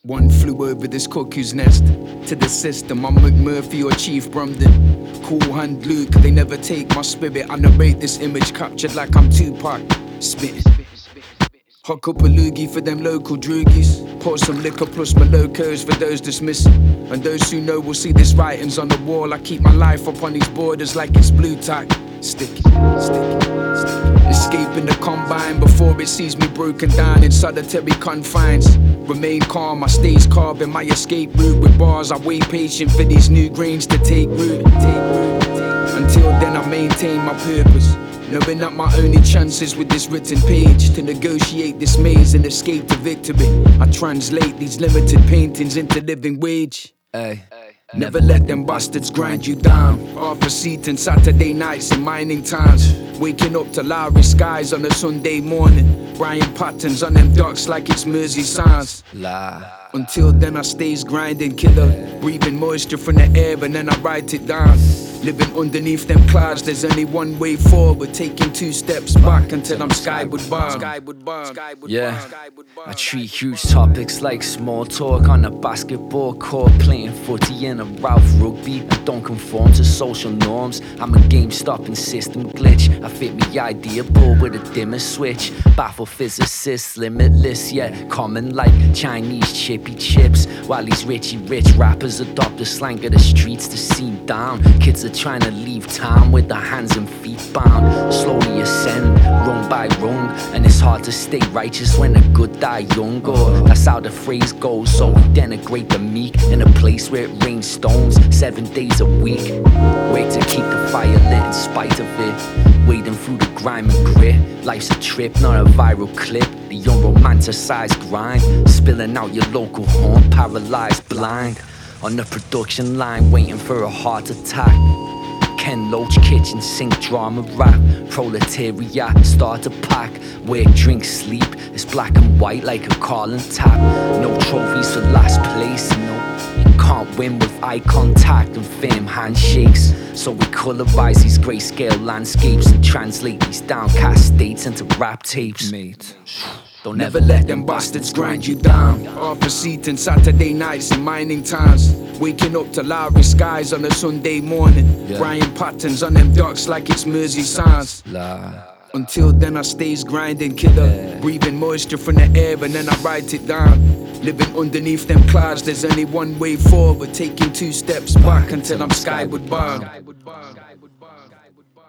One flew over this cuckoo's nest. To the system, I'm McMurphy or Chief Brumden. Cool hand Luke, they never take my spirit. I narrate this image captured like I'm Tupac. Spitting. Hock up a loogie for them local droogies. Pour some liquor plus my locos for those dismissing. And those who know will see this writings on the wall. I keep my life up on these borders like it's blue tack. Sticky. Escaping the combine before it sees me broken down in solitary confines. Remain calm, I stays carving my escape route with bars. I wait patient for these new grains to take root. Until then I maintain my purpose, knowing that my only chances with this written page to negotiate this maze and escape to victory. I translate these limited paintings into living wage. Never let them bastards grind you down. Half a seat in Saturday nights in mining towns. Waking up to Lowry skies on a Sunday morning. Brian patterns on them docks like it's Mersey sounds. Until then I stays grinding, killer. Breathing moisture from the air and then I write it down. Living underneath them clouds, there's only one way forward. Taking 2 steps back until I'm skyward bound. Yeah, I treat huge topics like small talk on a basketball court. Playing footy in a Ralph rugby. I don't conform to social norms. I'm a game-stopping system glitch. I fit me idea board with a dimmer switch. Baffle physicists, limitless, yeah. Common like Chinese chippy chips. While these rich rappers adopt the slang of the streets to seem down. Kids are trying to leave town with their hands and feet bound. Slowly ascend, rung by rung. And it's hard to stay righteous when the good die young. Or that's how the phrase goes. So we denigrate the meek in a place where it rains stones 7 days a week. Wait to keep the fire lit in spite of it. Wading through the grime and grit. Life's a trip, not a viral clip. The unromanticized grind. Spilling out your local horn, paralyzed, blind. On the production line, waiting for a heart attack. Ken Loach, kitchen sink, drama rap. Proletariat, start a pack. Work, drink, sleep. It's black and white like a Carlin tap. No trophies for last place. No, you can't win with eye contact and firm handshakes. So we colorize these grayscale landscapes and translate these downcast states into rap tapes. Mate, don't never let them bastards grind you down. Half a seat in Saturday nights in mining towns. Waking up to Lowry skies on a Sunday morning. Brian patterns on them docks like it's Mersey sounds. Until then I stays grinding, killer. Breathing moisture from the air and then I write it down. Living underneath them clouds, there's only one way forward. Taking 2 steps back until I'm skyward bound.